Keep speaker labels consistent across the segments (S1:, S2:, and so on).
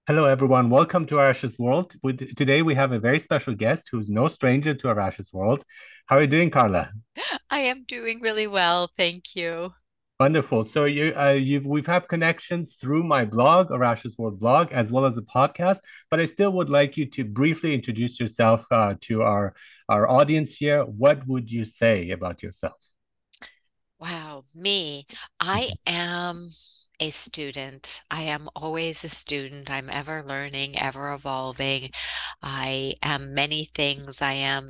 S1: Hello, everyone. Welcome to Arash's World. Today, we have a very special guest who's no stranger to Arash's World. How are you doing, Carla?
S2: I am doing really well, thank you.
S1: Wonderful. So we've had connections through my blog, Arash's World blog, as well as the podcast. But I still would like you to briefly introduce yourself to our audience here. What would you say about yourself?
S2: Wow, me. I am a student. I am always a student. I'm ever learning, ever evolving. I am many things. I am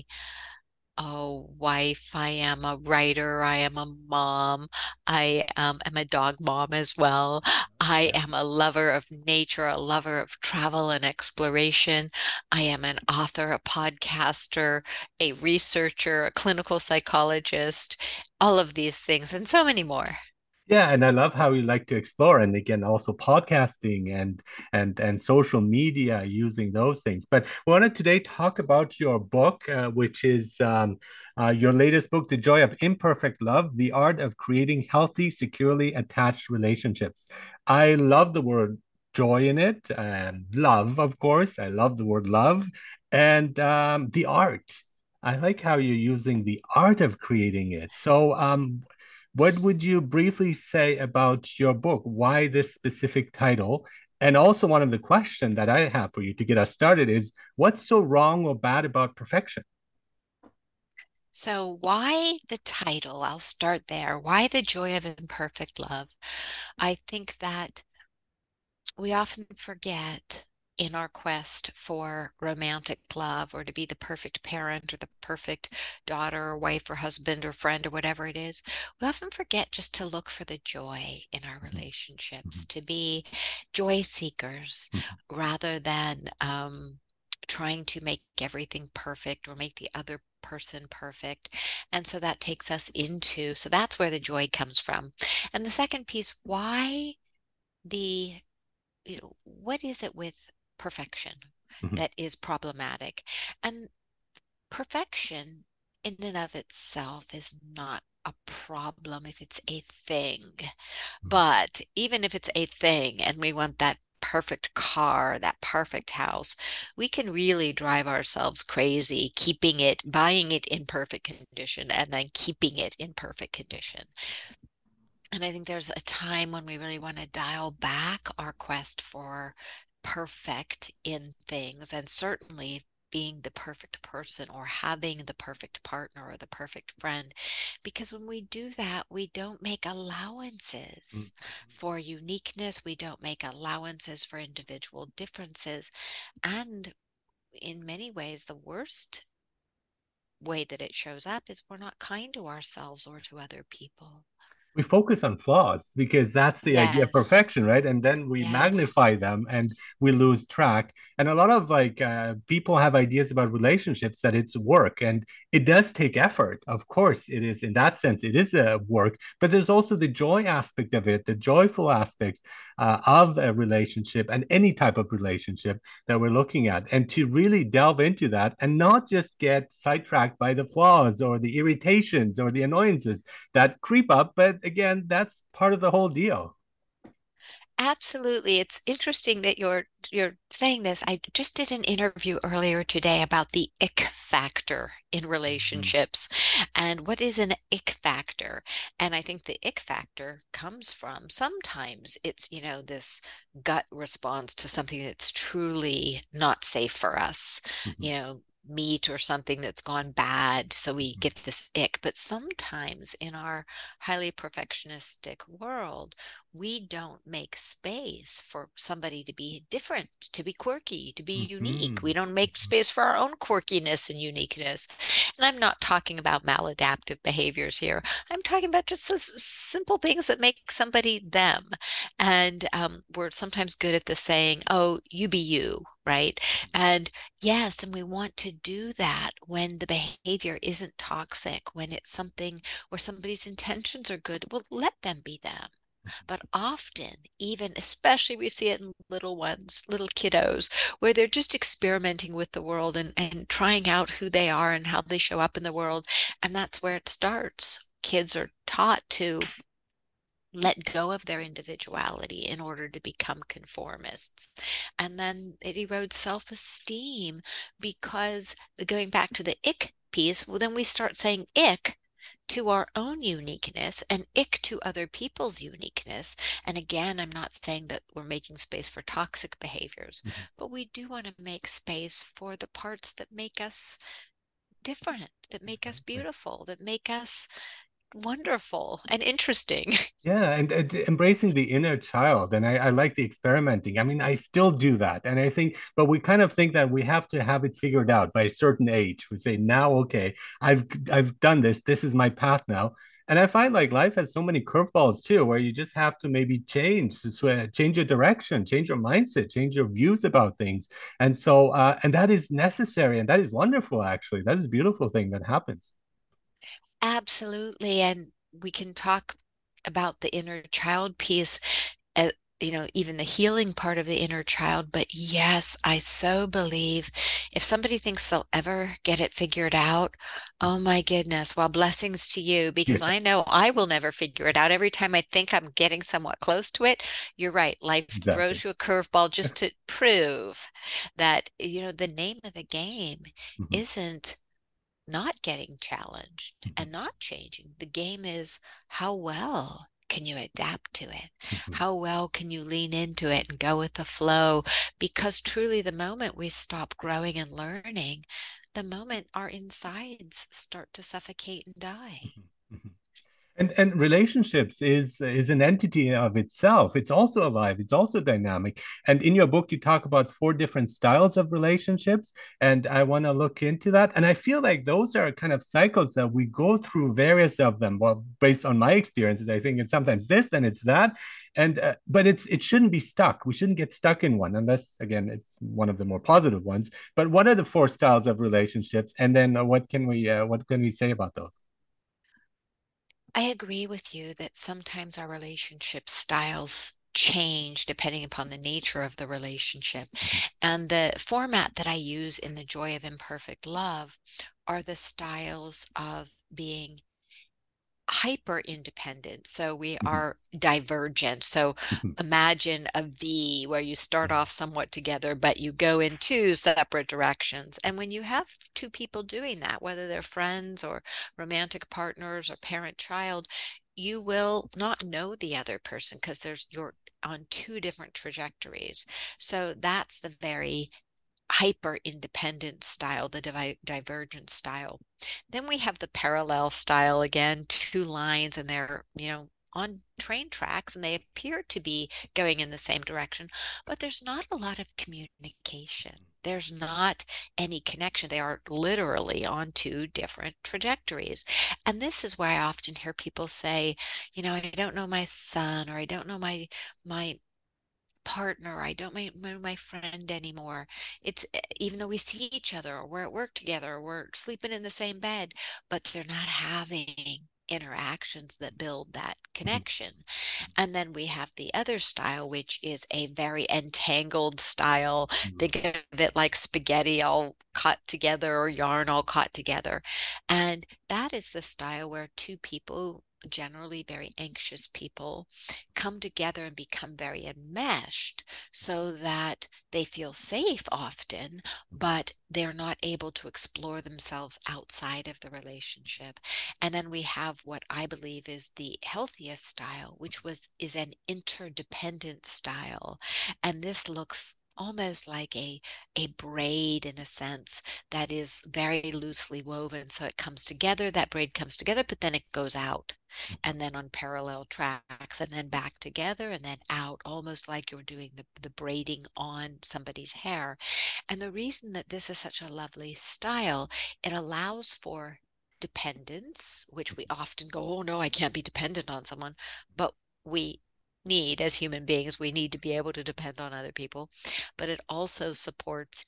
S2: a wife. I am a writer. I am a mom. I am a dog mom as well. I am a lover of nature, a lover of travel and exploration. I am an author, a podcaster, a researcher, a clinical psychologist, all of these things, and so many more.
S1: Yeah, and I love how you like to explore, and again, also podcasting and social media using those things. But we want to today talk about your book, which is your latest book, The Joy of Imperfect Love: The Art of Creating Healthy, Securely Attached Relationships. I love the word joy in it, and love, of course. I love the word love, and the art. I like how you're using the art of creating it. So, what would you briefly say about your book? Why this specific title? And also, one of the questions that I have for you to get us started is what's so wrong or bad about perfection?
S2: So, why the title? I'll start there. Why the joy of imperfect love? I think that we often forget in our quest for romantic love or to be the perfect parent or the perfect daughter or wife or husband or friend or whatever it is, we often forget just to look for the joy in our relationships, to be joy seekers rather than trying to make everything perfect or make the other person perfect. And so that takes us into, so that's where the joy comes from. And the second piece, why the what is it with perfection that is problematic? And perfection in and of itself is not a problem if it's a thing. But even if it's a thing and we want that perfect car, that perfect house, we can really drive ourselves crazy keeping it, buying it in perfect condition and then keeping it in perfect condition. And I think there's a time when we really want to dial back our quest for perfect in things, and certainly being the perfect person or having the perfect partner or the perfect friend. Because when we do that, we don't make allowances for uniqueness, we don't make allowances for individual differences. And in many ways, the worst way that it shows up is we're not kind to ourselves or to other people.
S1: We focus on flaws because that's the idea of
S2: Yes.
S1: perfection, right? And then we
S2: Yes.
S1: magnify them and we lose track. And a lot of people have ideas about relationships that it's work, and it does take effort. Of course, it is in that sense, it is a work, but there's also the joy aspect of it, the joyful aspects of a relationship and any type of relationship that we're looking at. And to really delve into that and not just get sidetracked by the flaws or the irritations or the annoyances that creep up. But again, that's part of the whole deal.
S2: Absolutely. It's interesting that you're saying this. I just did an interview earlier today about the ick factor in
S1: Mhm.
S2: relationships. And what is an ick factor? And I think the ick factor comes from sometimes it's, this gut response to something that's truly not safe for us.
S1: Mhm.
S2: Meat or something that's gone bad, so we
S1: Mhm.
S2: get this ick. But sometimes in our highly perfectionistic world, we don't make space for somebody to be different, to be quirky, to be unique. We
S1: Mhm.
S2: don't make space for our own quirkiness and uniqueness. And I'm not talking about maladaptive behaviors here. I'm talking about just the simple things that make somebody them. And we're sometimes good at the saying, oh, you be you. Right. And yes, and we want to do that when the behavior isn't toxic, when it's something where somebody's intentions are good. Well, let them be them. But often, even especially we see it in little ones, little kiddos, where they're just experimenting with the world and trying out who they are and how they show up in the world. And that's where it starts. Kids are taught to let go of their individuality in order to become conformists. And then it erodes self-esteem because going back to the ick piece, well, then we start saying ick to our own uniqueness and ick to other people's uniqueness. And again, I'm not saying that we're making space for toxic behaviors,
S1: Mhm.
S2: but we do want to make space for the parts that make us different, that make us
S1: Exactly.
S2: beautiful, that make us wonderful and interesting.
S1: Yeah, and embracing the inner child. And I like the experimenting. I mean, I still do that. And I think, but we kind of think that we have to have it figured out by a certain age. We say, now, okay, I've done this. This is my path now. And I find like life has so many curveballs too, where you just have to maybe change your direction, change your mindset, change your views about things. And so, and that is necessary, and that is wonderful, actually. That is a beautiful thing that happens.
S2: Absolutely. And we can talk about the inner child piece, uh, even the healing part of the inner child. But yes, I so believe if somebody thinks they'll ever get it figured out, oh my goodness, well, blessings to you, because
S1: Yeah,
S2: I know I will never figure it out. Every time I think I'm getting somewhat close to it, you're right. Life
S1: exactly.
S2: throws you a curveball just to prove that, the name of the game
S1: Mhm,
S2: isn't not getting challenged
S1: mhm,
S2: and not changing. The game is how well can you adapt to it?
S1: mhm,
S2: How well can you lean into it and go with the flow? Because truly, the moment we stop growing and learning, the moment our insides start to suffocate and die.
S1: mhm, mhm. And relationships is an entity of itself. It's also alive. It's also dynamic. And in your book, you talk about four different styles of relationships, and I want to look into that. And I feel like those are kind of cycles that we go through various of them. Well, based on my experiences, I think it's sometimes this, then it's that, and but it shouldn't be stuck. We shouldn't get stuck in one unless, again, it's one of the more positive ones. But what are the four styles of relationships? And then what can we say about those?
S2: I agree with you that sometimes our relationship styles change depending upon the nature of the relationship.
S1: Mhm,
S2: And the format that I use in The Joy of Imperfect Love are the styles of being hyper independent. So we
S1: mhm,
S2: are divergent. So
S1: mhm,
S2: imagine a V where you start
S1: mhm,
S2: off somewhat together, but you go in two separate directions. And when you have two people doing that, whether they're friends or romantic partners or parent-child, you will not know the other person because you're on two different trajectories. So that's the very hyper independent style, the divergent style. Then we have the parallel style again, two lines, and they're, on train tracks and they appear to be going in the same direction, but there's not a lot of communication. There's not any connection. They are literally on two different trajectories. And this is where I often hear people say, I don't know my son, or I don't know my partner. I don't know my friend anymore. It's even though we see each other or we're at work together or we're sleeping in the same bed, but they're not having interactions that build that
S1: mhm,
S2: connection. And then we have the other style, which is a very entangled style.
S1: mhm,
S2: Think of it like spaghetti all caught together or yarn all caught together. And that is the style where two people, generally very anxious people, come together and become very enmeshed so that they feel safe often, but they're not able to explore themselves outside of the relationship. And then we have what I believe is the healthiest style, which is an interdependent style. And this looks almost like a braid in a sense that is very loosely woven. So it comes together, that braid comes together, but then it goes out and then on parallel tracks and then back together and then out, almost like you're doing the braiding on somebody's hair. And the reason that this is such a lovely style, it allows for dependence, which we often go, oh no, I can't be dependent on someone. But we need, as human beings, we need to be able to depend on other people. But it also supports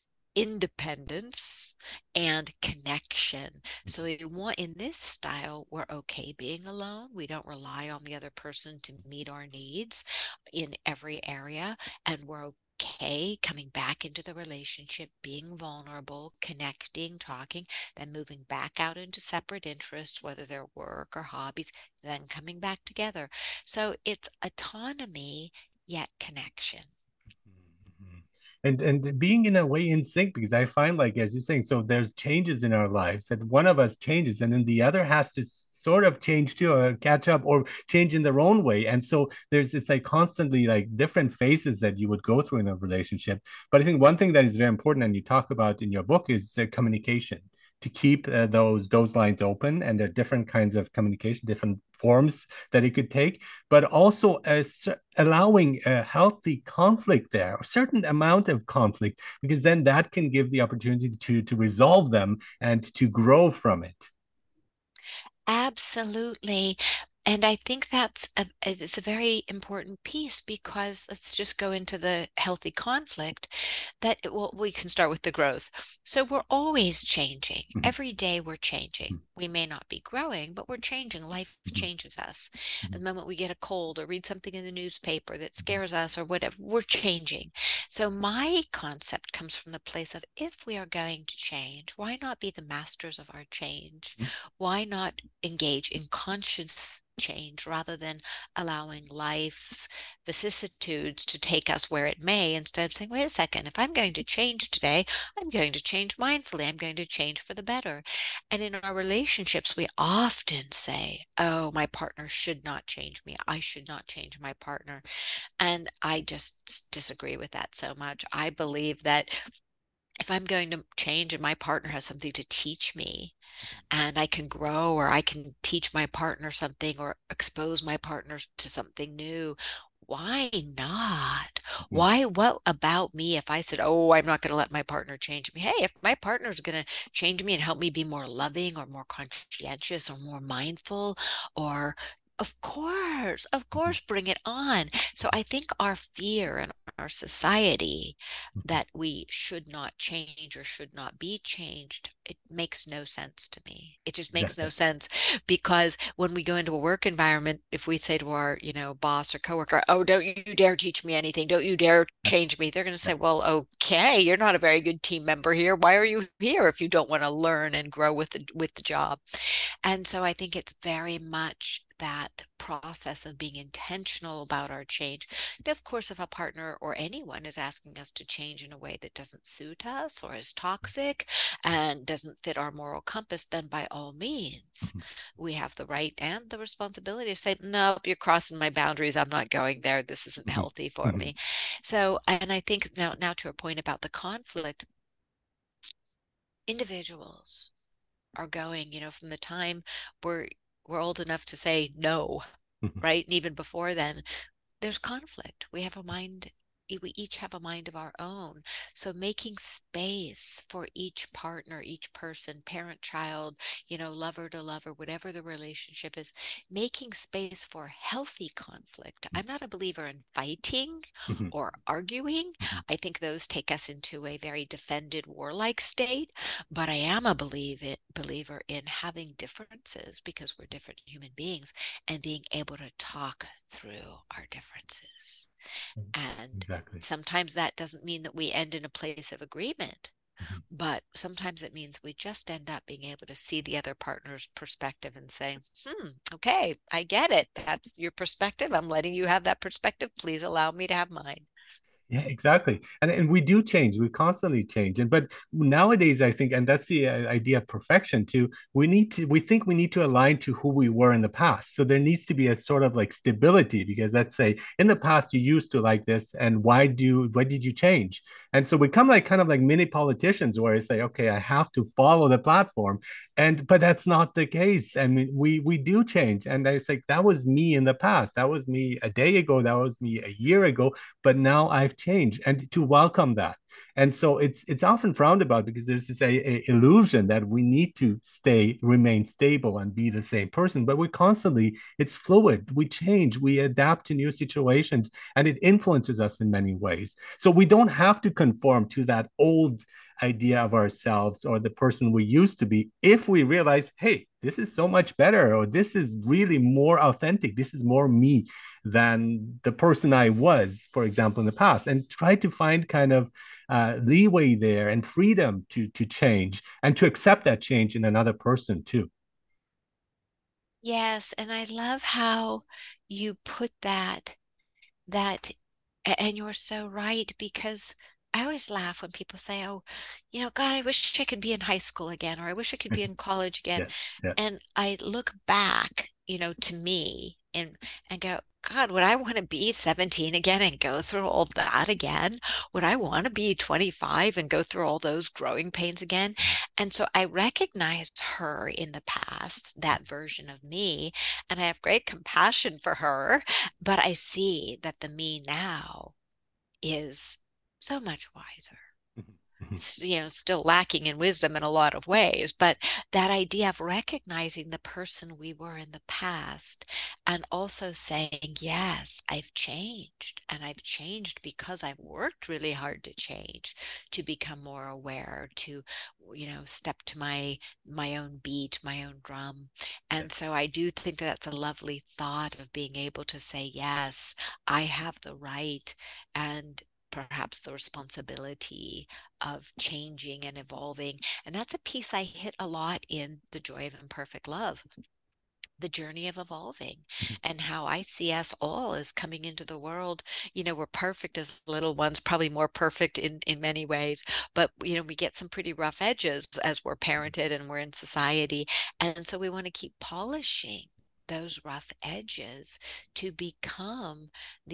S2: independence and connection. So we want in this style, we're okay being alone. We don't rely on the other person to meet our needs in every area, and we're okay coming back into the relationship, being vulnerable, connecting, talking, then moving back out into separate interests, whether they're work or hobbies, then coming back together. So it's autonomy yet connection.
S1: Mhm. And being in a way in sync, because I find, like as you're saying, so there's changes in our lives that one of us changes and then the other has to sort of change too, or catch up or change in their own way. And so there's this like constantly like different phases that you would go through in a relationship. But I think one thing that is very important and you talk about in your book is communication, to keep those lines open, and there are different kinds of communication, different forms that it could take, but also allowing a healthy conflict there, a certain amount of conflict, because then that can give the opportunity to resolve them and to grow from it.
S2: Absolutely. And I think it's a very important piece because let's just go into the healthy conflict that well, we can start with the growth. So we're always changing.
S1: Mhm,
S2: Every day we're changing. We may not be growing, but we're changing. Life
S1: mhm,
S2: changes us.
S1: mhm,
S2: And the moment we get a cold or read something in the newspaper that scares us or whatever, we're changing. So my concept comes from the place of if we are going to change, why not be the masters of our change?
S1: mhm,
S2: Why not engage in conscious change rather than allowing life's vicissitudes to take us where it may, instead of saying, wait a second, if I'm going to change today, I'm going to change mindfully, I'm going to change for the better. And in our relationships, we often say, oh, my partner should not change me. I should not change my partner. And I just disagree with that so much. I believe that if I'm going to change and my partner has something to teach me, and I can grow or I can teach my partner something or expose my partner to something new. Why not?
S1: mhm,
S2: Why, what about me if I said, oh, I'm not going to let my partner change me? Hey, if my partner's going to change me and help me be more loving or more conscientious or more mindful, or of
S1: mhm,
S2: course, bring it on. So I think our fear in our society
S1: mhm,
S2: that we should not change or should not be changed, it makes no sense to me. It just makes no
S1: exactly.
S2: sense because when we go into a work environment, if we say to our, boss or coworker, "Oh, don't you dare teach me anything. Don't you dare change me." They're going to say, "Well, okay, you're not a very good team member here. Why are you here if you don't want to learn and grow with the job?" And so I think it's very much that process of being intentional about our change. And of course, if a partner or anyone is asking us to change in a way that doesn't suit us or is toxic and doesn't fit our moral compass, then by all means,
S1: Mhm,
S2: we have the right and the responsibility to say, nope, you're crossing my boundaries. I'm not going there. This isn't
S1: mhm,
S2: healthy for
S1: mhm,
S2: me. So, and I think now to a point about the conflict, individuals are going, from the time we're we're old enough to say no,
S1: mhm,
S2: right? And even before then, there's conflict. We have a mind, we each have a mind of our own. So making space for each partner, each person, parent, child, lover to lover, whatever the relationship is, making space for healthy conflict. I'm not a believer in fighting
S1: mhm,
S2: or arguing.
S1: mhm,
S2: I think those take us into a very defended, warlike state. But I am a believer in having differences because we're different human beings and being able to talk through our differences.
S1: mhm.
S2: And
S1: Exactly.
S2: sometimes that doesn't mean that we end in a place of agreement,
S1: Mhm,
S2: but sometimes it means we just end up being able to see the other partner's perspective and say, okay, I get it. That's your perspective. I'm letting you have that perspective. Please allow me to have mine.
S1: yeah, exactly. And we do change. We constantly change. And but nowadays, I think, and that's the idea of perfection too. We think we need to align to who we were in the past. So there needs to be a sort of like stability because let's say in the past you used to like this, and why did you change? And so we come like kind of like mini politicians where it's like, okay, I have to follow the platform. And but that's not the case. I mean, we do change. And it's like that was me in the past. That was me a day ago. That was me a year ago, but now I've changed, and to welcome that. And so it's often frowned about because there's this illusion that we need to remain stable and be the same person, but we constantly, it's fluid, we change, we adapt to new situations, and it influences us in many ways. So we don't have to conform to that old idea of ourselves or the person we used to be if we realize, hey, this is so much better, or this is really more authentic, this is more me. than the person I was, for example, in the past, and try to find kind of leeway there and freedom to change and to accept that change in another person too.
S2: Yes, and I love how you put that and you're so right because I always laugh when people say, "Oh, God, I wish I could be in high school again, or I wish I could be in college again."
S1: Yes, yes.
S2: And I look back, to me and go, God, would I want to be 17 again and go through all that again? Would I want to be 25 and go through all those growing pains again? And so I recognized her in the past, that version of me, and I have great compassion for her, but I see that the me now is so much wiser,
S1: Mhm, mhm.
S2: still lacking in wisdom in a lot of ways, but that idea of recognizing the person we were in the past and also saying, yes, I've changed and I've changed because I've worked really hard to change, to become more aware, to, step to my own beat, my own drum.
S1: Yeah.
S2: And so I do think that that's a lovely thought of being able to say, yes, I have the right and perhaps the responsibility of changing and evolving. And that's a piece I hit a lot in The Joy of Imperfect Love, the journey of evolving,
S1: Mhm,
S2: and how I see us all as coming into the world. We're perfect as little ones, probably more perfect in many ways, but we get some pretty rough edges as we're parented and we're in society. And so we want to keep polishing those rough edges to become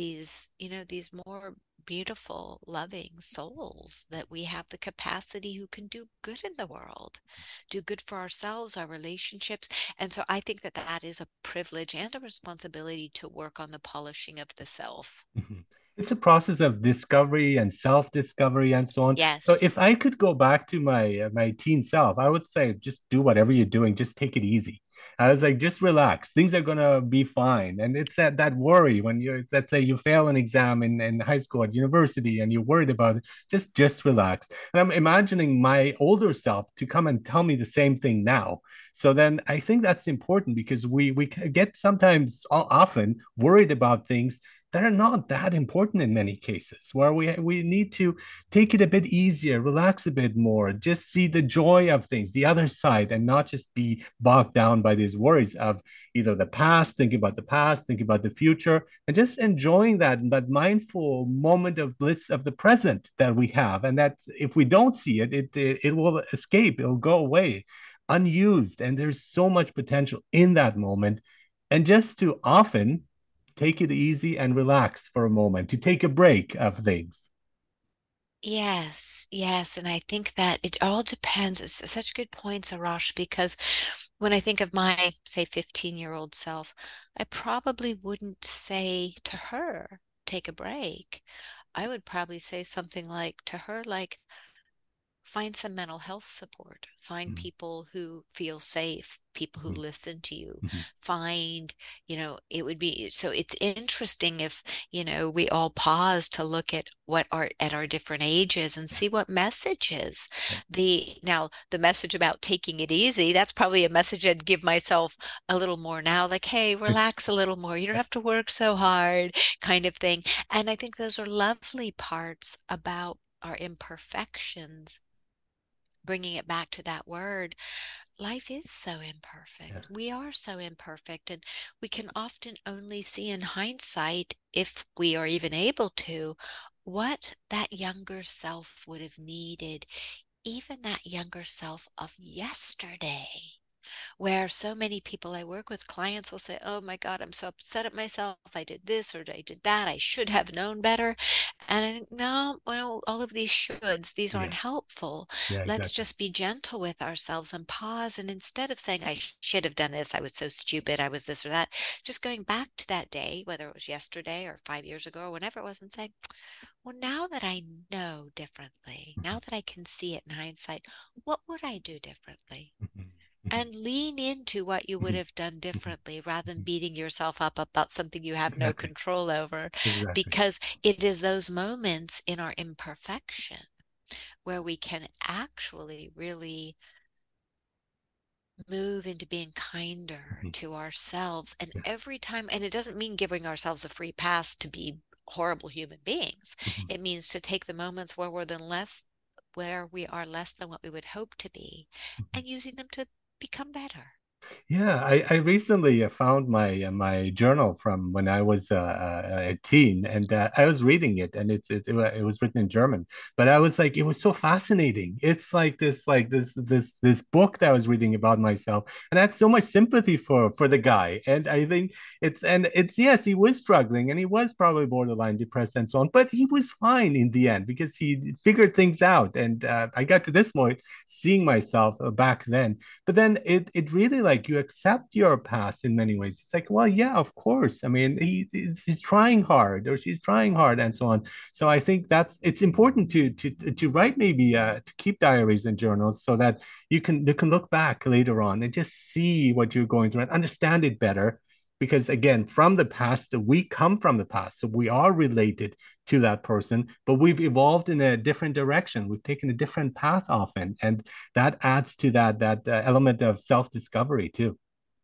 S2: these more beautiful, loving souls that we have the capacity who can do good in the world, do good for ourselves, our relationships. And so I think that that is a privilege and a responsibility to work on the polishing of the self.
S1: mhm. It's a process of discovery and self-discovery and so on. So
S2: Yes.
S1: if I could go back to my teen self, I would say just do whatever you're doing, just take it easy. I was like, just relax. Things are gonna be fine. And it's that worry when you're, let's say you fail an exam in high school at university and you're worried about it, just relax. And I'm imagining my older self to come and tell me the same thing now. So then I think that's important because we get sometimes often worried about things that are not that important in many cases, where we need to take it a bit easier, relax a bit more, just see the joy of things, the other side, and not just be bogged down by these worries of either the past, thinking about the past, thinking about the future, and just enjoying that mindful moment of bliss of the present that we have. And that if we don't see it, it will escape, it'll go away unused. And there's so much potential in that moment. And just to often take it easy and relax for a moment, to take a break of things.
S2: Yes, yes. And I think that it all depends. It's such good points, Arash, because when I think of my, say, 15-year-old self, I probably wouldn't say to her, take a break. I would probably say something like to her, like, find some mental health support, find
S1: Mm-hmm.
S2: people who feel safe, people who listen to you,
S1: Mm-hmm.
S2: find, it would be, so it's interesting if, we all pause to look at what are at our different ages and see
S1: Yes.
S2: what messages.
S1: Yeah.
S2: The message about taking it easy, that's probably a message I'd give myself a little more now, like, hey, relax a little more, you don't
S1: Yeah.
S2: have to work so hard, kind of thing. And I think those are lovely parts about our imperfections, bringing it back to that word. Life is so
S1: Yeah.
S2: imperfect. We are so imperfect, and we can often only see in hindsight, if we are even able to, what that younger self would have needed, even that younger self of yesterday, where so many people I work with, clients will say, oh my God, I'm so upset at myself. I did this or I did that. I should have known better. And I think, no, well, all of these shoulds, these aren't
S1: Yes.
S2: helpful.
S1: Yeah,
S2: Let's
S1: exactly.
S2: just be gentle with ourselves and pause. And instead of saying, I should have done this, I was so stupid, I was this or that, just going back to that day, whether it was yesterday or 5 years ago or whenever it was, and saying, well, now that I know differently,
S1: Mhm,
S2: now that I can see it in hindsight, what would I do differently?
S1: mhm, mhm,
S2: And lean into what you would
S1: mhm,
S2: have done
S1: mhm,
S2: differently rather than
S1: mhm.
S2: beating yourself up about something you have no
S1: Exactly.
S2: control over,
S1: Exactly.
S2: because it is those moments in our imperfection where we can actually really move into being kinder
S1: Mhm.
S2: to ourselves. And
S1: Yeah.
S2: every time, and it doesn't mean giving ourselves a free pass to be horrible human beings.
S1: Mhm.
S2: It means to take the moments where we are less than what we would hope to be,
S1: Mhm.
S2: and using them to become better.
S1: Yeah, I recently found my journal from when I was a teen, and I was reading it, and it was written in German, but I was like, it was so fascinating. It's like this book that I was reading about myself, and I had so much sympathy for the guy, and I think it's yes, he was struggling, and he was probably borderline depressed and so on, but he was fine in the end because he figured things out, and I got to this point seeing myself back then, but then it really like you accept your past in many ways. It's like, well, yeah, of course. I mean, he's trying hard or she's trying hard and so on. So I think that's it's important to write maybe to keep diaries and journals so that you can look back later on and just see what you're going through and understand it better. Because again, from the past, we come from the past. So we are related to that person, but we've evolved in a different direction. We've taken a different path often. And that adds to that element of self-discovery too.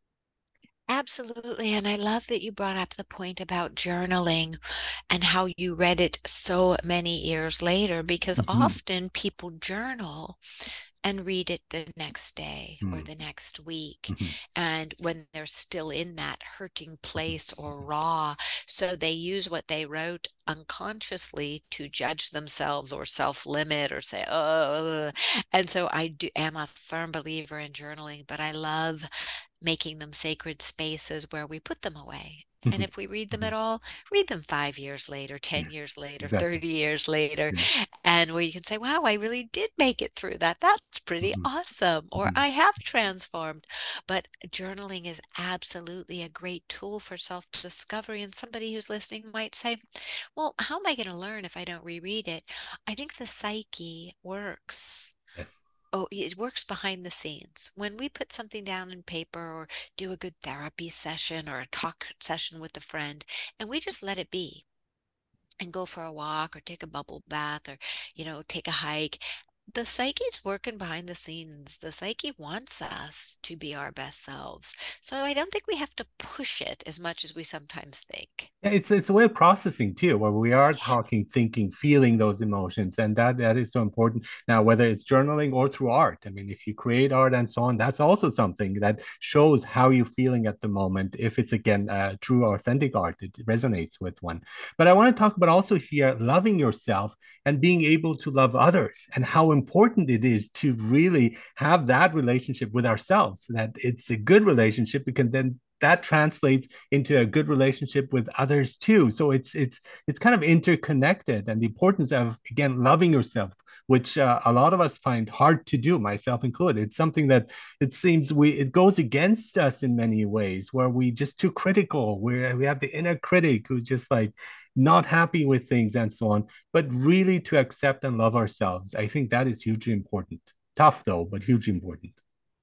S2: Absolutely. And I love that you brought up the point about journaling and how you read it so many years later, because
S1: Mhm.
S2: often people journal and read it the next day or
S1: Mhm.
S2: the next week.
S1: Mhm.
S2: And when they're still in that hurting place or raw, so they use what they wrote unconsciously to judge themselves or self-limit or say, oh, and so am a firm believer in journaling, but I love making them sacred spaces where we put them away. And
S1: Mhm.
S2: if we read them at
S1: Mhm.
S2: all, read them 5 years later, 10
S1: Yes,
S2: years later,
S1: exactly.
S2: 30 years later,
S1: Yeah.
S2: and where you can say, wow, I really did make it through that. That's pretty
S1: Mhm.
S2: awesome. Or
S1: Mhm.
S2: I have transformed. But journaling is absolutely a great tool for self-discovery. And somebody who's listening might say, well, how am I going to learn if I don't reread it? I think the psyche works.
S1: Yes.
S2: Oh, it works behind the scenes. When we put something down in paper or do a good therapy session or a talk session with a friend, and we just let it be and go for a walk or take a bubble bath or, take a hike, the psyche's working behind the scenes. The psyche wants us to be our best selves. So I don't think we have to push it as much as we sometimes think.
S1: Yeah, it's a way of processing too, where we are talking, thinking, feeling those emotions, and that is so important. Now, whether it's journaling or through art, I mean, if you create art and so on, that's also something that shows how you're feeling at the moment. If it's again true, authentic art, it resonates with one. But I want to talk about also here loving yourself and being able to love others, and how important it is to really have that relationship with ourselves. That it's a good relationship because then that translates into a good relationship with others too. So it's kind of interconnected, and the importance of again loving yourself, which a lot of us find hard to do, myself included. It's something that it seems it goes against us in many ways, where we just too critical. We have the inner critic who's just like not happy with things and so on. But really to accept and love ourselves, I think that is hugely important. Tough though, but hugely important.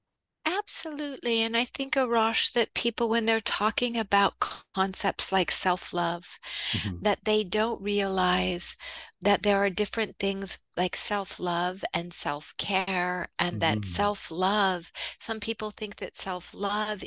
S2: Absolutely. And I think, Arash, that people, when they're talking about concepts like self-love,
S1: Mhm.
S2: that they don't realize that there are different things like self-love and self-care, and that
S1: Mhm.
S2: self-love, some people think that self-love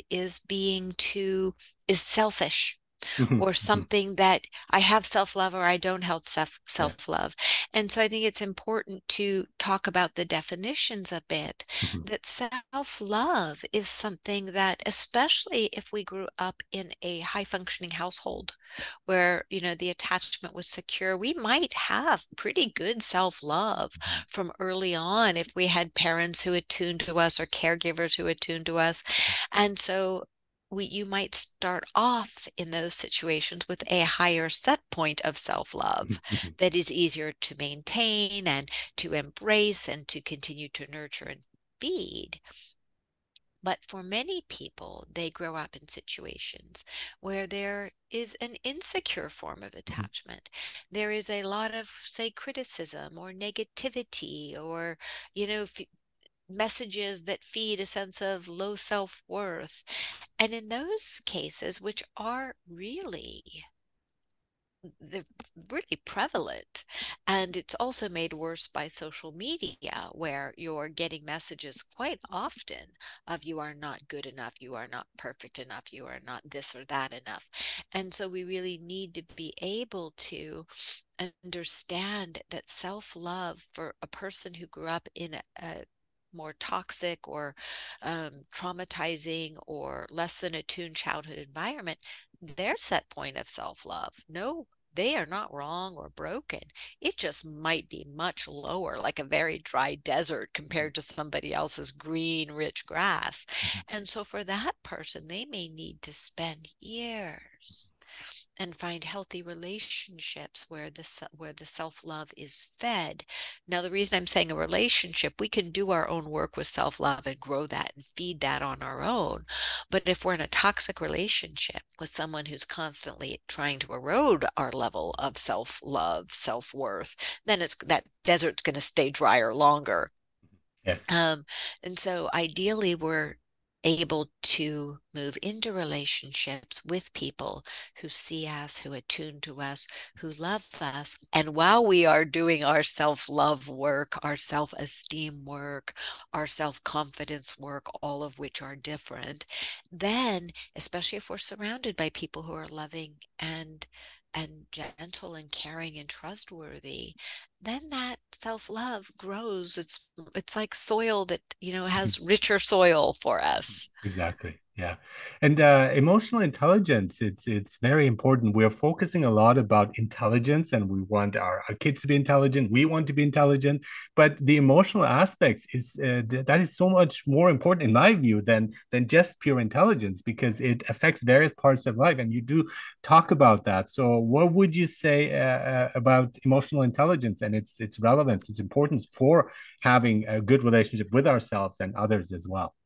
S2: is selfish
S1: Mhm.
S2: or
S1: Mhm.
S2: something that I have self-love or I don't have
S1: Yes.
S2: self-love. And so I think it's important to talk about the definitions a bit,
S1: Mhm.
S2: that self-love is something that, especially if we grew up in a high functioning household where, the attachment was secure, we might have pretty good self-love
S1: Mhm.
S2: from early on if we had parents who attuned to us or caregivers who attuned to us. And so you might start off in those situations with a higher set point of self-love
S1: Mhm.
S2: that is easier to maintain and to embrace and to continue to nurture and feed. But for many people, they grow up in situations where there is an insecure form of
S1: Mhm.
S2: attachment. There is a lot of, say, criticism or negativity or, messages that feed a sense of low self-worth. And in those cases, which are really they're really prevalent. And it's also made worse by social media, where you're getting messages quite often of you are not good enough, you are not perfect enough, you are not this or that enough. And so we really need to be able to understand that self-love for a person who grew up in a more toxic or traumatizing or less than attuned childhood environment, their set point of self-love, no, they are not wrong or broken. It just might be much lower, like a very dry desert compared to somebody else's green, rich grass. And so for that person, they may need to spend years and find healthy relationships where the self-love is fed. Now, the reason I'm saying a relationship, we can do our own work with self-love and grow that and feed that on our own. But if we're in a toxic relationship with someone who's constantly trying to erode our level of self-love, self-worth, then it's that desert's going to stay drier longer.
S1: Yes.
S2: Um, and so ideally, we're able to move into relationships with people who see us, who attune to us, who love us. And while we are doing our self-love work, our self-esteem work, our self-confidence work, all of which are different, then, especially if we're surrounded by people who are loving and gentle and caring and trustworthy, then that self-love grows. It's like soil that, has richer soil for us.
S1: Exactly. Yeah. And emotional intelligence, it's very important. We're focusing a lot about intelligence and we want our kids to be intelligent. We want to be intelligent, but the emotional aspects is that is so much more important in my view than just pure intelligence because it affects various parts of life. And you do talk about that. So what would you say about emotional intelligence and its relevance, its importance for having a good relationship with ourselves and others as well?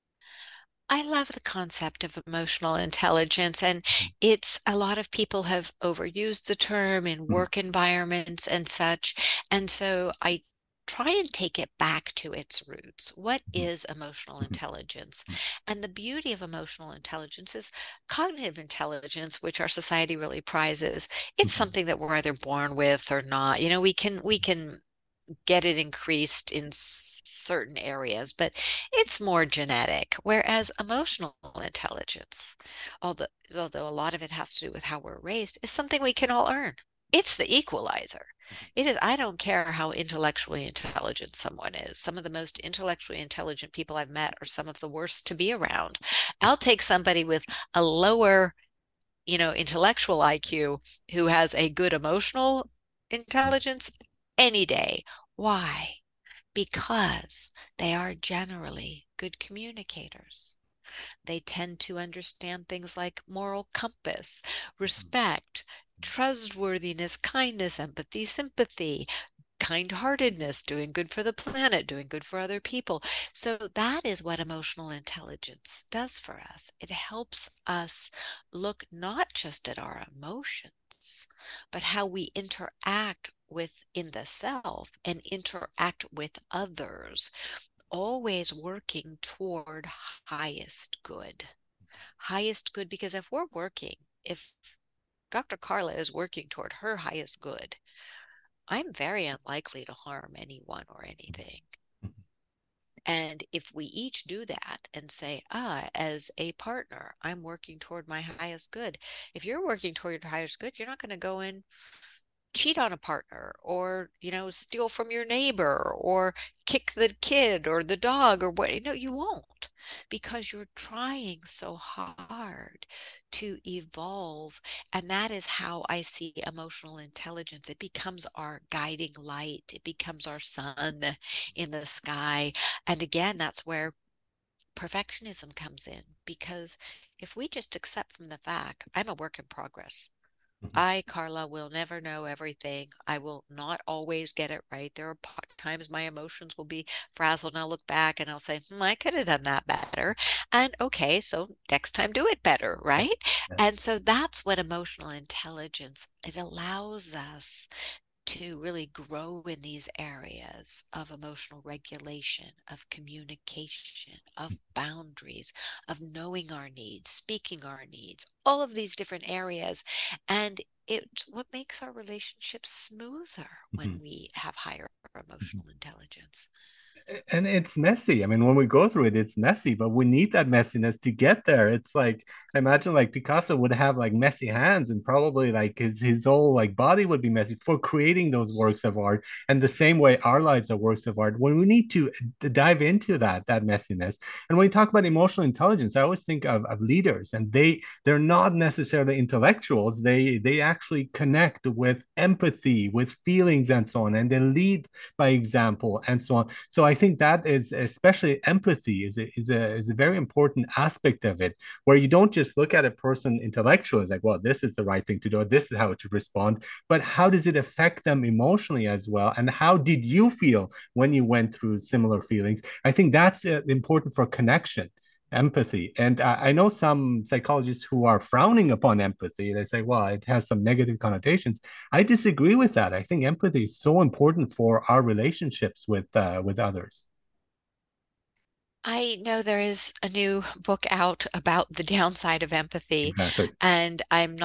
S2: I love the concept of emotional intelligence, and it's a lot of people have overused the term in
S1: Mhm,
S2: work environments and such. And so I try and take it back to its roots. What
S1: mhm,
S2: is emotional
S1: mhm,
S2: intelligence? And the beauty of emotional intelligence is cognitive intelligence, which our society really prizes. It's
S1: mhm,
S2: something that we're either born with or not. We can get it increased in certain areas, but it's more genetic. Whereas emotional intelligence, although, although a lot of it has to do with how we're raised, is something we can all earn. It's the equalizer. It is, I don't care how intellectually intelligent someone is. Some of the most intellectually intelligent people I've met are some of the worst to be around. I'll take somebody with a lower, intellectual IQ who has a good emotional intelligence any day. Why? Because they are generally good communicators. They tend to understand things like moral compass, respect, trustworthiness, kindness, empathy, sympathy, kind-heartedness, doing good for the planet, doing good for other people. So that is what emotional intelligence does for us. It helps us look not just at our emotions, but how we interact within the self and interact with others, always working toward highest good. Highest good, because if Dr. Carla is working toward her highest good, I'm very unlikely to harm anyone or anything. And if we each do that and say, as a partner, I'm working toward my highest good. If you're working toward your highest good, you're not going to go and cheat on a partner or, steal from your neighbor or kick the kid or the dog or what. No, you won't, because you're trying so hard to evolve. And that is how I see emotional intelligence. It becomes our guiding light, it becomes our sun in the sky. And again, that's where perfectionism comes in, because if we just accept from the fact, I'm a work in progress.
S1: mhm,
S2: I, Carla, will never know everything. I will not always get it right. There are times my emotions will be frazzled and I'll look back and I'll say, I could have done that better. And okay, so next time do it better,
S1: yeah,
S2: right?
S1: yeah,
S2: And so that's what emotional intelligence, it allows us to really grow in these areas of emotional regulation, of communication, of boundaries, of knowing our needs, speaking our needs, all of these different areas. And it's what makes our relationships smoother when
S1: Mhm.
S2: we have higher emotional intelligence.
S1: And it's messy. I mean, when we go through it, it's messy, but we need that messiness to get there. It's like, I imagine like Picasso would have like messy hands, and probably like his whole like body would be messy for creating those works of art. And the same way our lives are works of art, when we need to dive into that messiness. And when you talk about emotional intelligence, I always think of leaders, and they're not necessarily intellectuals. They actually connect with empathy, with feelings, and so on, and they lead by example and so on. So I think that is, especially empathy, is a very important aspect of it, where you don't just look at a person intellectually as like, well, this is the right thing to do, this is how to respond, but how does it affect them emotionally as well, and how did you feel when you went through similar feelings? I think that's important for connection, empathy. And I know some psychologists who are frowning upon empathy. They say, well, it has some negative connotations. I disagree with that. I think empathy is so important for our relationships with others.
S2: I know there is a new book out about the downside of empathy,
S1: Exactly.
S2: and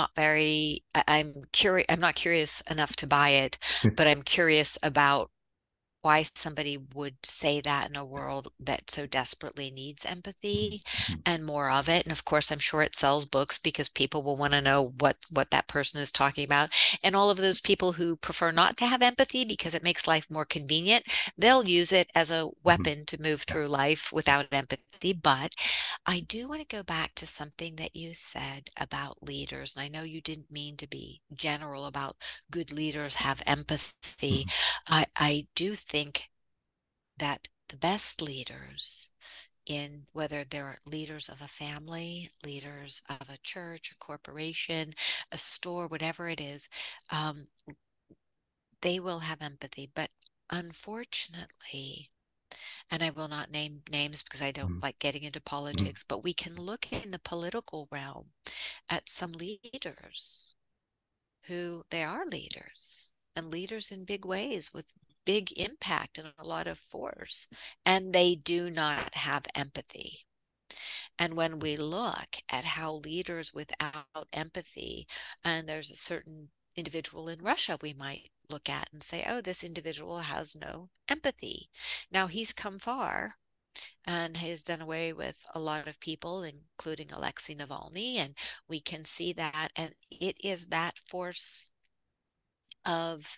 S2: I'm not curious enough to buy it, but I'm curious about why somebody would say that in a world that so desperately needs empathy and more of it. And of course, I'm sure it sells books because people will want to know what that person is talking about. And all of those people who prefer not to have empathy because it makes life more convenient, they'll use it as a weapon to move
S1: Yeah.
S2: through life without empathy. But I do want to go back to something that you said about leaders. And I know you didn't mean to be general about good leaders have empathy. I do think that the best leaders, in whether they're leaders of a family, leaders of a church, a corporation, a store, whatever it is, um, they will have empathy. But unfortunately, and I will not name names because I don't like getting into politics, but we can look in the political realm at some leaders who they are leaders and leaders in big ways with big impact and a lot of force, and they do not have empathy. And when we look at how leaders without empathy, and there's a certain individual in Russia we might look at and say, oh, this individual has no empathy. Now he's come far and has done away with a lot of people, including Alexei Navalny, and we can see that. And it is that force of,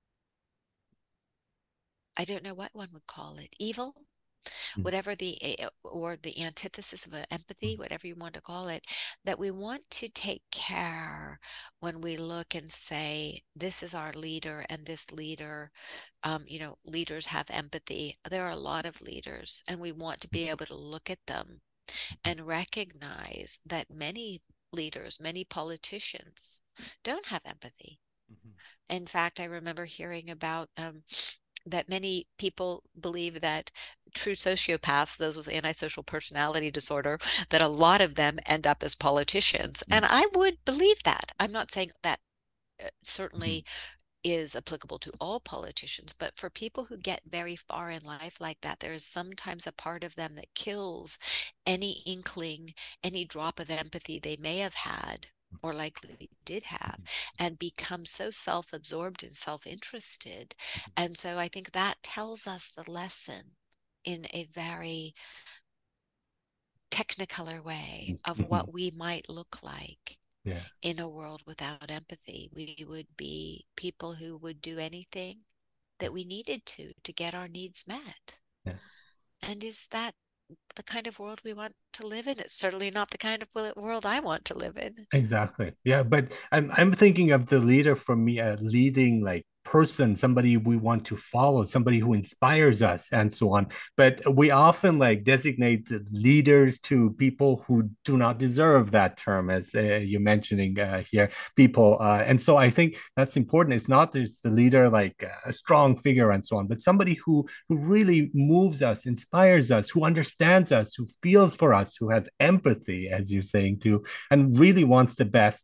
S2: I don't know what one would call it, evil, whatever or the antithesis of empathy, whatever you want to call it, that we want to take care when we look and say, this is our leader, and this leader, leaders have empathy. There are a lot of leaders, and we want to be able to look at them and recognize that many leaders, many politicians don't have empathy. In fact, I remember hearing about that many people believe that true sociopaths, those with antisocial personality disorder, that a lot of them end up as politicians. And I would believe that. I'm not saying that certainly is applicable to all politicians, but for people who get very far in life like that, there is sometimes a part of them that kills any inkling, any drop of empathy they may have had or likely did have, and become so self-absorbed and self-interested. And so I think that tells us the lesson in a very technicolor way of what we might look like
S1: Yeah.
S2: in a world without empathy. We would be people who would do anything that we needed to get our needs met.
S1: Yeah.
S2: And is that the kind of world we want to live in? It's certainly not the kind of world I want to live in.
S1: Exactly. Yeah, but I'm thinking of the leader for me, a leading like person, somebody we want to follow, somebody who inspires us and so on. But we often like designate the leaders to people who do not deserve that term, as you're mentioning here, people. And so I think that's important. It's not just the leader like a strong figure and so on, but somebody who really moves us, inspires us, who understands us, who feels for us, who has empathy, as you're saying too, and really wants the best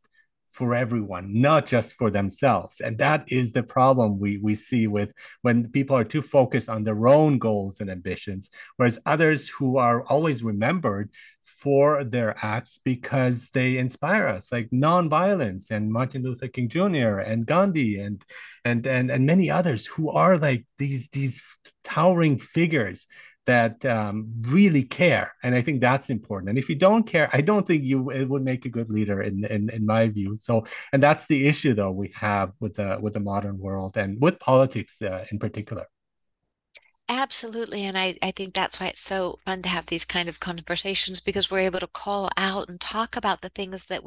S1: for everyone, not just for themselves. And that is the problem we see with when people are too focused on their own goals and ambitions, whereas others who are always remembered for their acts because they inspire us, like nonviolence and Martin Luther King Jr. and Gandhi and many others who are like these towering figures that really care. And I think that's important. And if you don't care, I don't think you it would make a good leader in my view. So, and that's the issue though we have with the modern world and with politics in particular.
S2: Absolutely. And I think that's why it's so fun to have these kind of conversations because we're able to call out and talk about the things that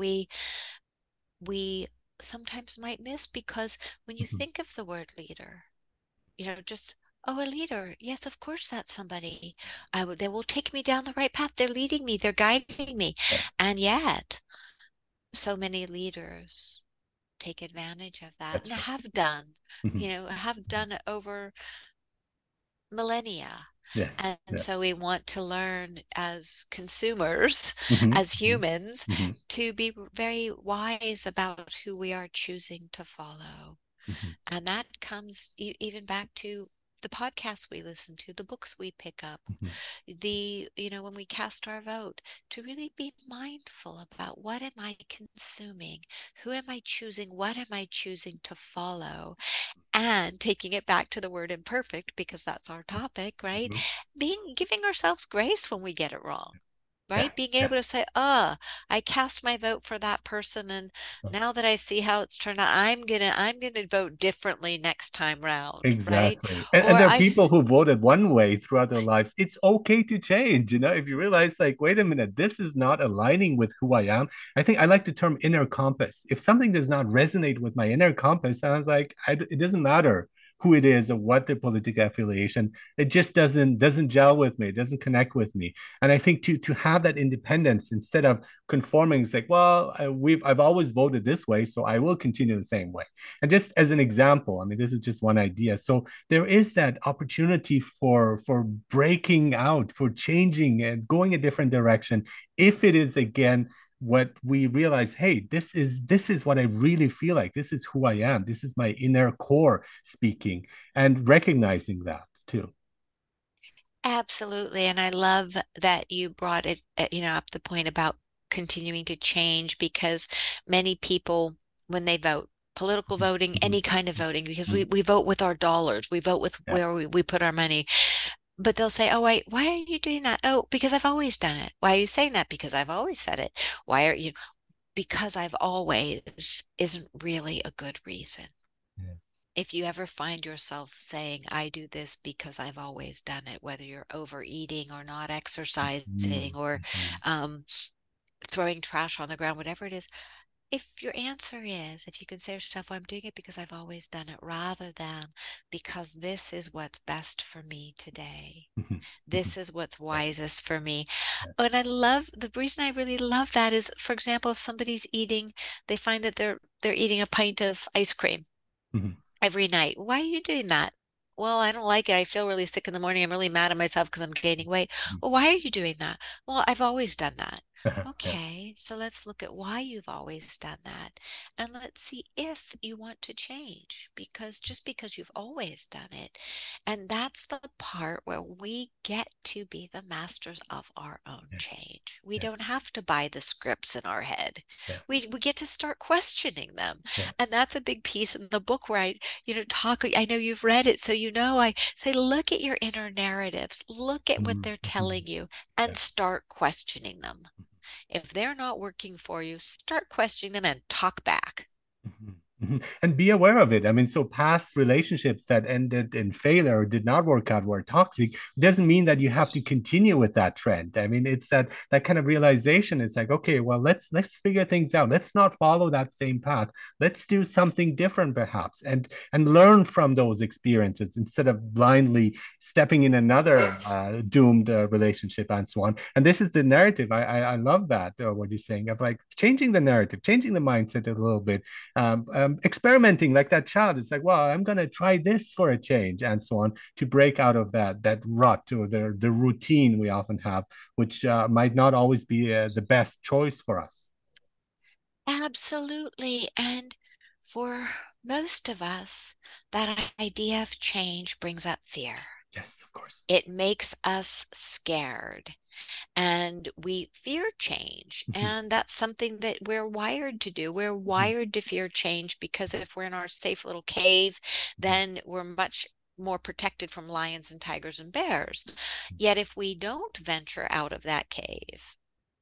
S2: we sometimes might miss because when you
S1: Mhm.
S2: think of the word leader, just oh, a leader. Yes, of course that's somebody. They will take me down the right path. They're leading me, they're guiding me.
S1: Yeah,
S2: And yet, so many leaders take advantage of that and
S1: that's right. Mhm.
S2: have done it over millennia.
S1: Yes,
S2: And
S1: yes.
S2: so we want to learn as consumers,
S1: Mhm,
S2: as
S1: mhm,
S2: humans,
S1: mhm,
S2: to be very wise about who we are choosing to follow.
S1: mhm,
S2: And that comes even back to the podcasts we listen to, the books we pick up,
S1: mhm.
S2: when we cast our vote, to really be mindful about what am I consuming? Who am I choosing? What am I choosing to follow? And taking it back to the word imperfect, because that's our topic, right?
S1: Mhm.
S2: Giving ourselves grace when we get it wrong.
S1: Yeah,
S2: Right? Being
S1: yeah.
S2: able to say, I cast my vote for that person, and
S1: Oh,
S2: now that I see how it's turned out, I'm gonna vote differently next time round, right?
S1: exactly.
S2: Or
S1: And there are
S2: I
S1: people who voted one way throughout their lives. It's okay to change, if you realize, like, wait a minute, this is not aligning with who I am. I think I like the term inner compass. If something does not resonate with my inner compass, I was like, it doesn't matter who it is or what the political affiliation, it just doesn't gel with me, it doesn't connect with me. And I think to have that independence instead of conforming, it's like, well, I've always voted this way, so I will continue the same way. And just as an example, I mean, this is just one idea. So there is that opportunity for breaking out, for changing and going a different direction. If it is again what we realize, hey, this is what I really feel like. This is who I am. This is my inner core speaking, and recognizing that too.
S2: absolutely, and I love that you brought it, up the point about continuing to change because many people, when they vote, political voting,
S1: Mhm,
S2: any kind of voting, because we,
S1: mhm.
S2: we vote with our dollars, we vote with
S1: Yeah.
S2: where we put our money. But they'll say, oh, wait, why are you doing that? Oh, because I've always done it. Why are you saying that? Because I've always said it. Why are you? Because I've always isn't really a good reason.
S1: Yeah.
S2: If you ever find yourself saying, I do this because I've always done it, whether you're overeating or not
S1: Mhm,
S2: exercising or
S1: mhm,
S2: um, throwing trash on the ground, whatever it is, if your answer is, if you can say to yourself, well, I'm doing it because I've always done it, rather than because this is what's best for me today.
S1: mhm, mhm.
S2: This is what's
S1: Yeah,
S2: wisest for me.
S1: yeah.
S2: And I love the reason I really love that is, for example, if somebody's eating, they find that they're eating a pint of ice cream
S1: Mhm,
S2: every night. Why are you doing that? Well, I don't like it. I feel really sick in the morning. I'm really mad at myself because I'm gaining weight.
S1: mhm.
S2: Well, why are you doing that? Well, I've always done that.
S1: Yeah.
S2: Okay, so let's look at why you've always done that. And let's see if you want to change because just because you've always done it. And that's the part where we get to be the masters of our own
S1: Yes,
S2: change. We
S1: yes,
S2: don't have to buy the scripts in our head.
S1: yeah,
S2: We get to start questioning them.
S1: yeah.
S2: And that's a big piece in the book where I know you've read it, so I say, look at your inner narratives, look at what
S1: Mhm,
S2: they're
S1: mhm.
S2: telling you,
S1: Yeah.
S2: and start questioning them. If they're not working for you, start questioning them and talk back.
S1: Mhm, mhm. And be aware of it. I mean, so past relationships that ended in failure or did not work out were toxic doesn't mean that you have to continue with that trend. I mean, it's that kind of realization. It's like, okay, well, let's figure things out. Let's not follow that same path. Let's do something different, perhaps, and learn from those experiences instead of blindly stepping in another doomed relationship and so on. And this is the narrative. I love that what you're saying of like changing the narrative, changing the mindset a little bit, experimenting like that child. It's like, well, I'm going to try this for a change and so on to break out of that rut or the routine we often have, which might not always be the best choice for us.
S2: Absolutely. And for most of us, that idea of change brings up fear.
S1: Yes, of course.
S2: It makes us scared and we fear change.
S1: Mhm,
S2: And that's something that we're wired to do. We're
S1: mhm,
S2: wired to fear change because if we're in our safe little cave,
S1: mhm,
S2: then we're much more protected from lions and tigers and bears.
S1: mhm,
S2: Yet if we don't venture out of that cave,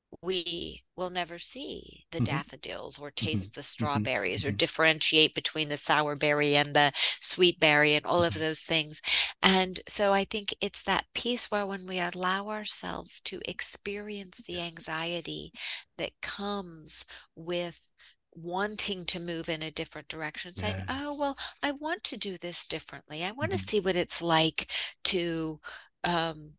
S2: we will never see the
S1: mhm,
S2: daffodils or
S1: mhm,
S2: taste the
S1: mhm,
S2: strawberries or
S1: mhm,
S2: differentiate between the sour berry and the sweet berry and all of
S1: mhm.
S2: those things. And so I think it's that piece where when we allow ourselves to experience the
S1: Yes.
S2: anxiety that comes with wanting to move in a different direction, saying, oh,
S1: Yes.
S2: well, I want to do this differently. I want to
S1: Mhm.
S2: see what it's like to um,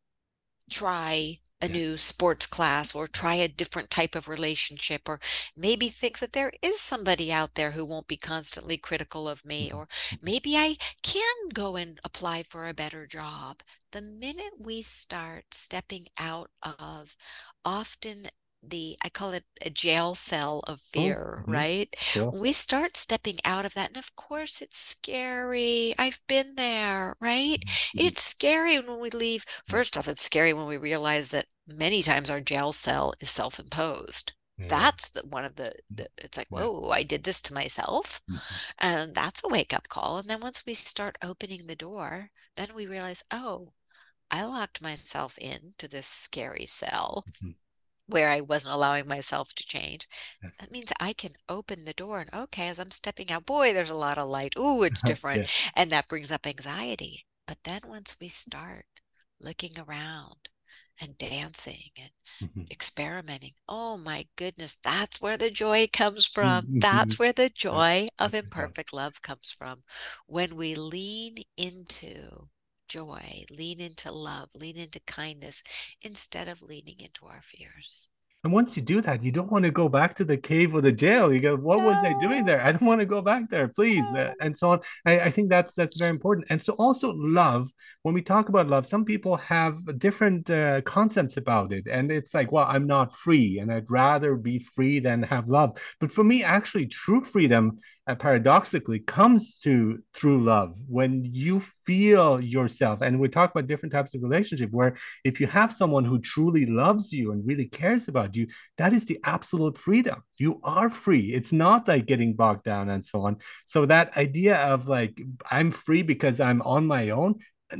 S2: try a
S1: Yes.
S2: new sports class or
S1: Yes.
S2: try a different type of relationship, or maybe think that there is somebody out there who won't be constantly critical of me,
S1: Mhm,
S2: or
S1: mhm.
S2: maybe I can go and apply for a better job. The minute we start stepping out of often I call it a jail cell of
S1: Oh,
S2: fear,
S1: mhm.
S2: right?
S1: Sure.
S2: We start stepping out of that. And of course, it's scary. I've been there, right?
S1: Mhm, mhm.
S2: It's scary when we leave.
S1: Yeah.
S2: First off, it's scary when we realize that many times our jail cell is self-imposed.
S1: Yeah.
S2: That's one of it's like,
S1: Yeah.
S2: whoa, I did this to myself.
S1: Mhm,
S2: And that's a wake-up call. And then once we start opening the door, then we realize, oh, I locked myself into this scary cell
S1: mhm.
S2: where I wasn't allowing myself to change.
S1: Yes.
S2: That means I can open the door and okay, as I'm stepping out, boy, there's a lot of light. Ooh, it's different.
S1: Yes.
S2: And that brings up anxiety. But then once we start looking around and dancing and
S1: Mhm.
S2: experimenting, oh my goodness, that's where the joy comes from.
S1: Mhm,
S2: That's
S1: mhm.
S2: where the
S1: That's
S2: joy of
S1: that's right.
S2: imperfect love comes from. When we lean into joy, lean into love, lean into kindness instead of leaning into our fears.
S1: And once you do that, you don't want to go back to the cave or the jail. You go, what was I doing there?
S2: No.
S1: I don't want to go back there, please, and so on. I think that's very important. And so also love. When we talk about love, some people have different concepts about it, and it's like, well, I'm not free, and I'd rather be free than have love. But for me, actually, true freedom, paradoxically, comes to through love. When you feel yourself, and we talk about different types of relationship, where if you have someone who truly loves you and really cares about you, that is the absolute freedom. You are free. It's not like getting bogged down and so on. So that idea of like, I'm free because I'm on my own,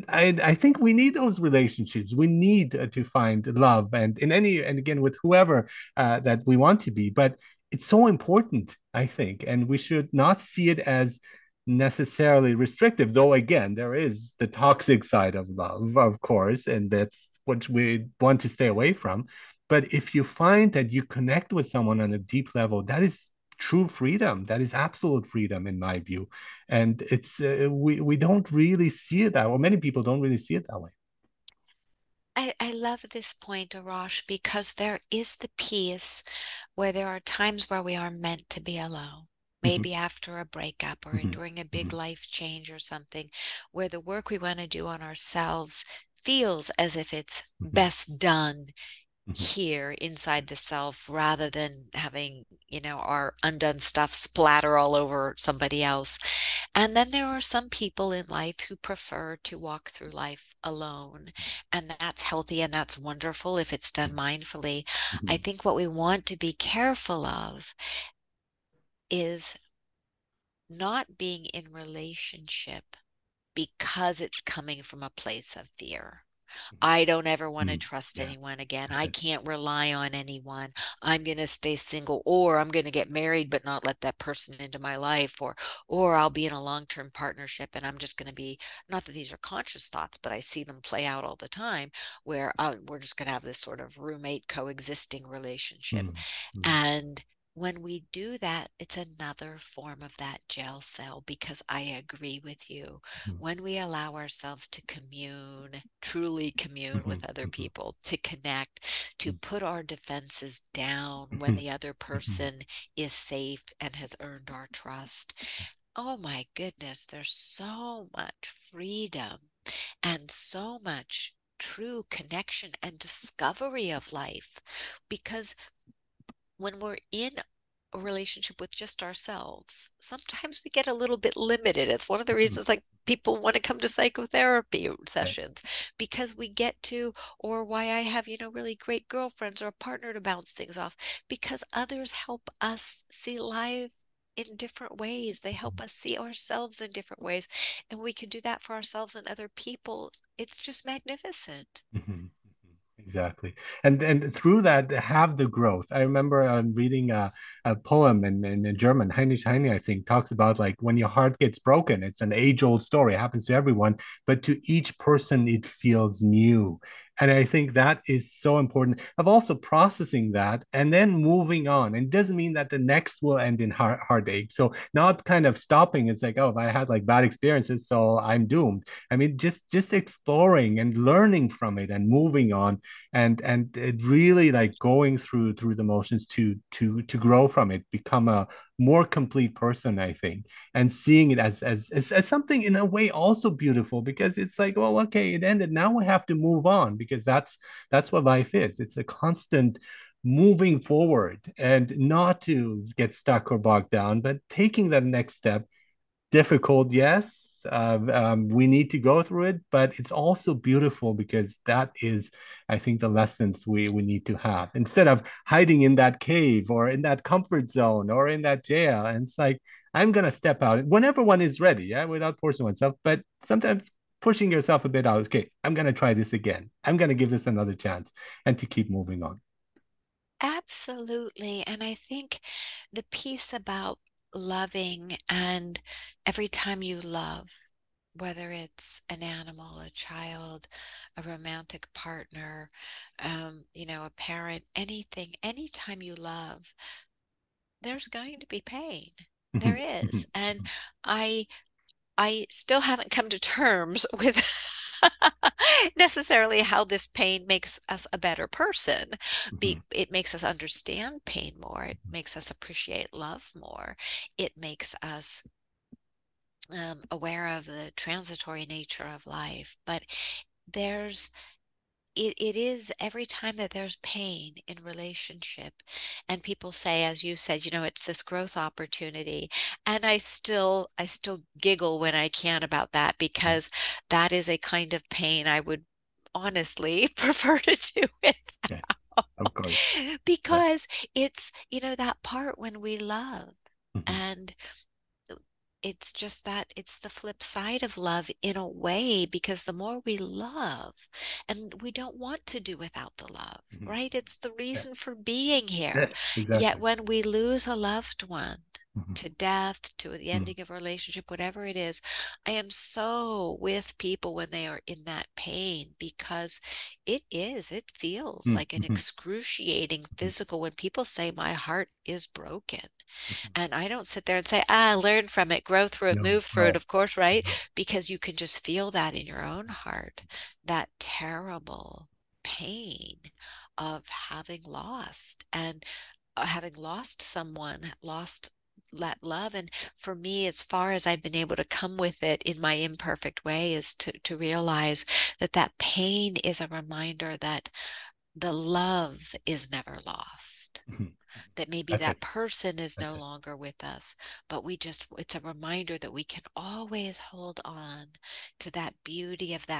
S1: I think we need those relationships. We need to find love and in any, and again, with whoever that we want to be. But it's so important, I think, and we should not see it as necessarily restrictive, though again, there is the toxic side of love, of course, and that's what we want to stay away from. But if you find that you connect with someone on a deep level, that is true freedom. That is absolute freedom, in my view. And it's we don't really see it that way. Many people don't really see it that way.
S2: I love this point, Arash, because there is the piece where there are times where we are meant to be alone.
S1: Mhm,
S2: Maybe after a breakup or
S1: mhm,
S2: during a big
S1: mhm,
S2: life change or something, where the work we want to do on ourselves feels as if it's
S1: mhm,
S2: best done
S1: mhm,
S2: here inside the self rather than having, our undone stuff splatter all over somebody else. And then there are some people in life who prefer to walk through life alone. And that's healthy and that's wonderful if it's done mindfully. I
S1: mhm,
S2: think what we want to be careful of is not being in relationship because it's coming from a place of fear. I don't ever want to
S1: mhm.
S2: trust
S1: Yeah.
S2: anyone again. I
S1: Yes.
S2: can't rely on anyone. I'm going to stay single, or I'm going to get married but not let that person into my life, or I'll be in a long-term partnership and I'm just going to be, not that these are conscious thoughts, but I see them play out all the time where we're just going to have this sort of roommate coexisting relationship.
S1: Mhm, mhm,
S2: And when we do that, it's another form of that jail cell because I agree with you.
S1: mhm,
S2: When we allow ourselves to commune, truly commune
S1: mhm,
S2: with other
S1: mhm,
S2: people, to connect, to
S1: mhm,
S2: put our defenses down when
S1: mhm,
S2: the other
S1: mhm.
S2: person is safe and has earned our trust. Oh my goodness, there's so much freedom and so much true connection and discovery of life because when we're in a relationship with just ourselves, sometimes we get a little bit limited. It's one of the
S1: Mhm.
S2: reasons like people want to come to psychotherapy
S1: Yeah.
S2: sessions because we get to, or why I have, really great girlfriends or a partner to bounce things off, because others help us see life in different ways. They help us see ourselves in different ways. And we can do that for ourselves and other people. It's just magnificent.
S1: Mhm. Exactly. And through that have the growth. I remember reading a poem in German, Heinrich Heine, I think, talks about like when your heart gets broken, it's an age-old story, it happens to everyone, but to each person it feels new. And I think that is so important of also processing that and then moving on. And it doesn't mean that the next will end in heartache. So not kind of stopping. It's like, oh, if I had like bad experiences, so I'm doomed. I mean, just exploring and learning from it and moving on and it really like going through the motions to grow from it, become a more complete person, I think, and seeing it as something in a way also beautiful because it's like, well, okay, it ended. Now we have to move on because that's what life is. It's a constant moving forward and not to get stuck or bogged down, but taking that next step. Difficult, yes. We need to go through it, but it's also beautiful because that is, I think, the lessons we need to have instead of hiding in that cave or in that comfort zone or in that jail. And it's like, I'm gonna step out whenever one is ready, yeah, without forcing oneself. But sometimes pushing yourself a bit out. Okay, I'm gonna try this again. I'm gonna give this another chance, and to keep moving on.
S2: Absolutely. And I think the piece about loving and every time you love, whether it's an animal, a child, a romantic partner, a parent, anything, anytime you love, there's going to be pain. There is. And I I still haven't come to terms with necessarily how this pain makes us a better person. It makes us understand pain more. It makes us appreciate love more. It makes us aware of the transitory nature of life. But there's it is every time that there's pain in relationship and people say, as you said, it's this growth opportunity. And I still giggle when I can about that because that is a kind of pain I would honestly prefer to do it
S1: Yes, of course. Yeah.
S2: because it's that part when we love,
S1: Mhm.
S2: and it's just that it's the flip side of love in a way, because the more we love, and we don't want to do without the love,
S1: Mhm.
S2: right? It's the
S1: Yeah.
S2: reason for being here.
S1: Yes,
S2: Yet
S1: exactly.
S2: when we lose a loved one
S1: Mhm.
S2: to death, to the
S1: Mhm.
S2: ending of a relationship, whatever it is, I am so with people when they are in that pain because it feels
S1: Mhm.
S2: like an
S1: Mhm.
S2: excruciating
S1: Mhm.
S2: physical when people say, my heart is broken.
S1: Mhm.
S2: And I don't sit there and say, learn from it, grow through it,
S1: No,
S2: move through it,
S1: no,
S2: of course, right?
S1: no.
S2: Because you can just feel that in your own heart, that terrible pain of having lost and having lost someone, lost that love. And for me, as far as I've been able to come with it in my imperfect way, is to realize that that pain is a reminder that the love is never lost,
S1: Mhm.
S2: that maybe
S1: That's
S2: that
S1: it.
S2: person is no
S1: That's it.
S2: longer with us, but it's a reminder that we can always hold on to that beauty of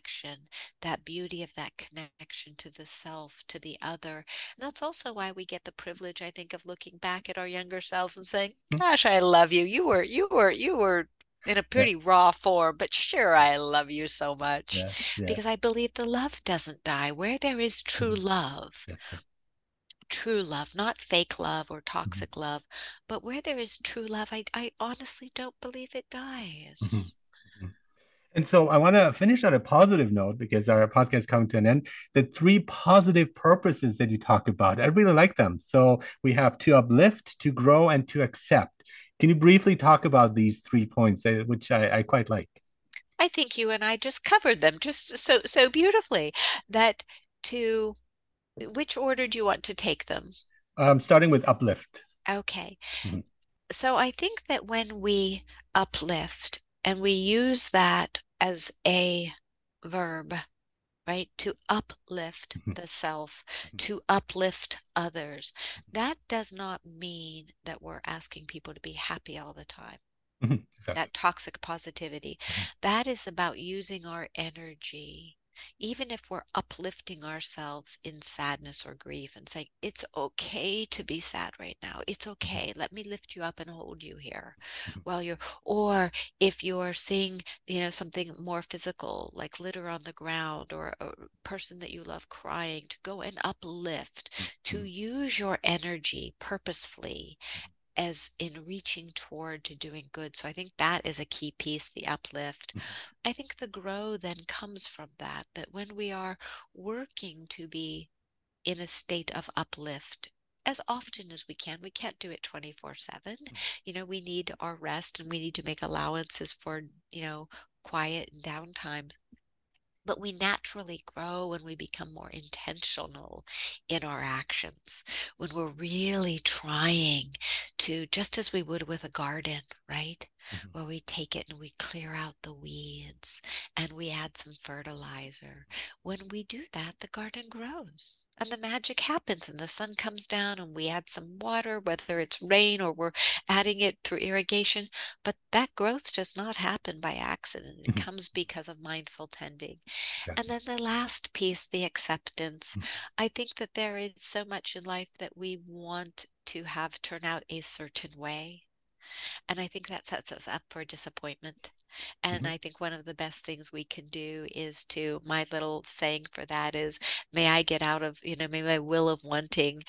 S2: that beauty of that connection to the self, to the other. And that's also why we get the privilege, I think, of looking back at our younger selves and saying,
S1: Mhm.
S2: gosh, I love you. You were in a
S1: Yeah.
S2: pretty raw form, but sure, I love you so much
S1: Yes. Yes.
S2: because I believe the love doesn't die. Where there is
S1: Mhm. That's it.
S2: true love, not fake love or
S1: Mhm.
S2: toxic love, but where there is true love, I honestly don't believe it
S1: Mhm.
S2: dies.
S1: Mhm. And so I want to finish on a positive note because our podcast is coming to an end. The three positive purposes that you talk about, I really like them. So we have to uplift, to grow, and to accept. Can you briefly talk about these 3 points, which I quite like?
S2: I think you and I just covered them just so beautifully that to which order do you want to take them?
S1: Starting with uplift.
S2: Okay.
S1: Mhm.
S2: So I think that when we uplift and we use that as a verb, right? To uplift
S1: Mhm.
S2: the self, to uplift others. That does not mean that we're asking people to be happy all the time.
S1: Mhm. Exactly.
S2: That toxic positivity.
S1: Mhm.
S2: That is about using our energy, even if we're uplifting ourselves in sadness or grief and saying, it's okay to be sad right now. It's
S1: Mhm.
S2: okay. Let me lift you up and hold you here
S1: Mhm.
S2: while you're, or if you're seeing, something more physical, like litter on the ground or a person that you love crying, to go and uplift, to
S1: Mhm.
S2: use your energy purposefully as in reaching toward to doing good. So I think that is a key piece, the uplift.
S1: Mhm.
S2: I think the grow then comes from that, that when we are working to be in a state of uplift as often as we can, we can't do it 24/7. We need our rest and we need to make allowances for, quiet and downtime, but we naturally grow when we become more intentional in our actions, when we're really trying to, just as we would with a garden, right?
S1: Mhm.
S2: Where we take it and we clear out the weeds and we add some fertilizer. When we do that, the garden grows and the magic happens and the sun comes down and we add some water, whether it's rain or we're adding it through irrigation. But that growth does not happen by accident. It
S1: Mhm.
S2: comes because of mindful tending. And
S1: Exactly.
S2: then the last piece, the acceptance.
S1: Mhm.
S2: I think that there is so much in life that we want to have turn out a certain way. And I think that sets us up for disappointment. And
S1: Mhm.
S2: I think one of the best things we can do is to, my little saying for that is, may I get out of, may my will of wanting,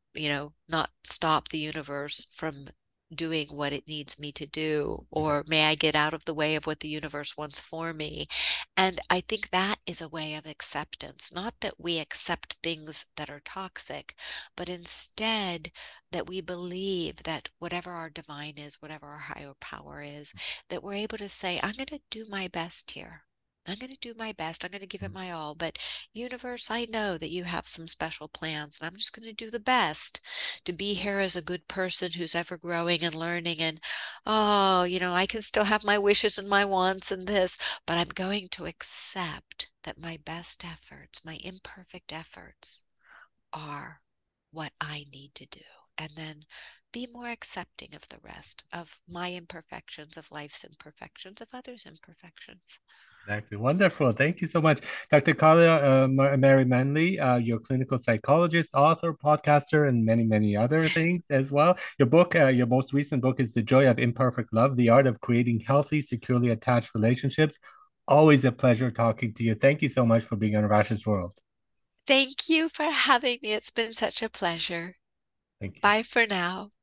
S2: not stop the universe from doing what it needs me to do,
S1: Mhm.
S2: or may I get out of the way of what the universe wants for me. And I think that is a way of acceptance, not that we accept things that are toxic, but instead that we believe that whatever our divine is, whatever our higher power is, that we're able to say, I'm going to do my best here. I'm going to do my best. I'm going to give it
S1: Mhm.
S2: my all. But universe, I know that you have some special plans, and I'm just going to do the best to be here as a good person who's ever growing and learning. And, oh, I can still have my wishes and my wants and this, but I'm going to accept that my best efforts, my imperfect efforts, are what I need to do. And then be more accepting of the rest, of my imperfections, of life's imperfections, of others' imperfections.
S1: Exactly. Wonderful. Thank you so much, Dr. Kalia Mary Manley, your clinical psychologist, author, podcaster, and many, many other things as well. Your book, your most recent book is The Joy of Imperfect Love, The Art of Creating Healthy, Securely Attached Relationships. Always a pleasure talking to you. Thank you so much for being on Rash's World.
S2: Thank you for having me. It's been such a pleasure.
S1: Thank you.
S2: Bye for now.